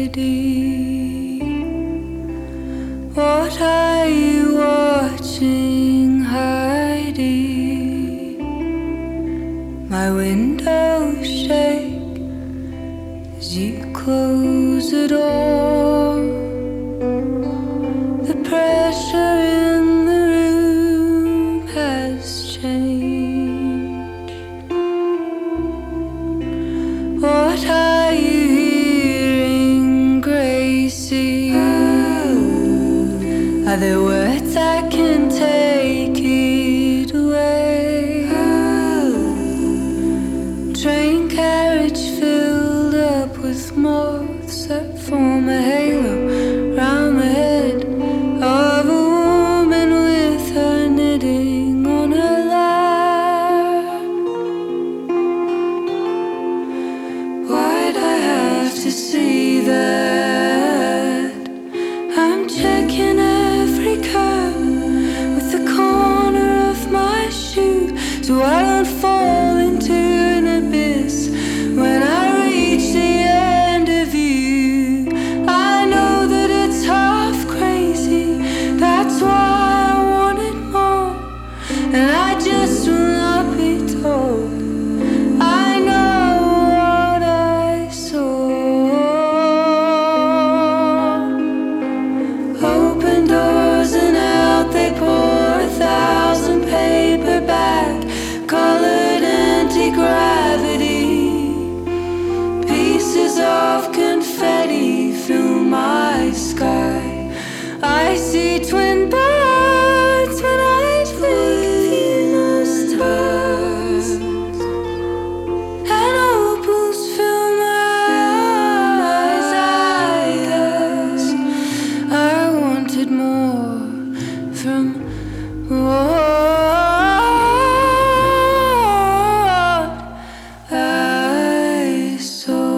Heidi. What are you watching, Heidi? My windows shake as you close the door. The pressure in the room has changed. What are you hearing, Gracie? Are there words I can take it away? Train carriage filled up with moths that form a halo round the head of a woman with her knitting on her lap. Why'd I have to see that? I'm checking every curve with the corner of my shoe so I don't fall into an abyss when I reach the end of you. I know that it's half crazy, that's why I wanted more, and I just will not be told. I know what I saw. Open doors and out they pour 1,000 paperback colored anti-gravity. Pieces of confetti fill my sky. I see twin birds when I think Venus turns, and opals fill my eyes. I guess I wanted more from what I saw.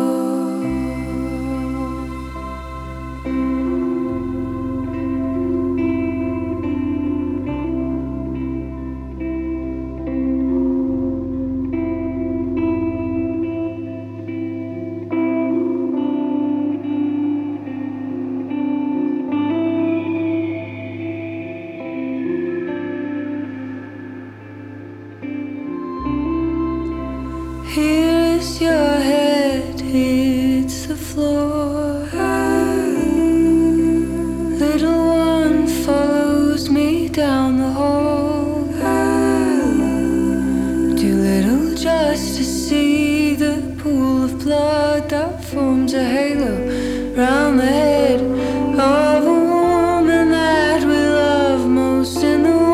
Here is your head, hits the floor. Little one follows me down the hall. Too little just to see the pool of blood that forms a halo round the head of a woman that we love most in the world.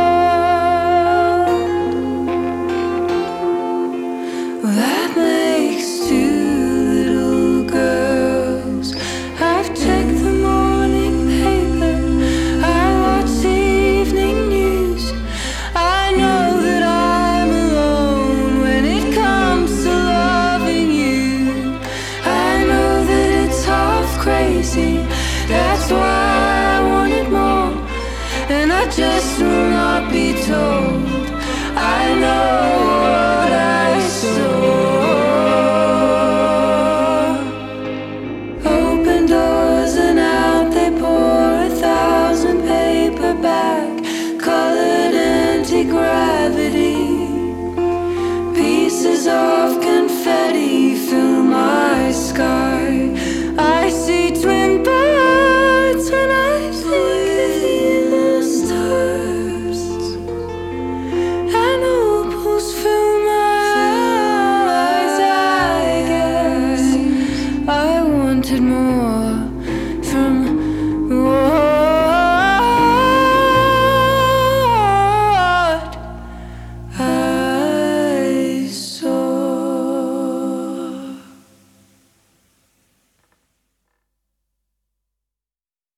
Well, that makes two little girls. I've checked the morning paper, I watch the evening news. I know that I'm alone when it comes to loving you. I know that it's half crazy, that's why I wanted more, and I just will not be told. I know what I saw. Open doors and out they pour 1,000 paperback colored anti-gravity. Pieces of confetti fill my sky. I see twin birds when I think Venus turns, and opals fill my eyes. I guess I wanted more.